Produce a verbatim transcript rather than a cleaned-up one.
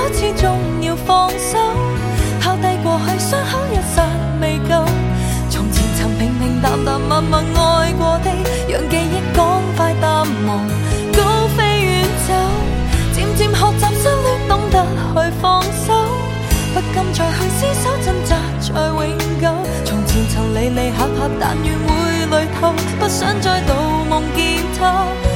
始終要放手，拋低過去傷口一剎未夠。從前曾平平淡淡默默愛過的，讓記憶趕快淡忘，高飛遠走。漸漸學習失戀，懂得去放手，不敢再去廝守掙扎在永久。從前曾離離合合，但願會累透，不想再度夢見他。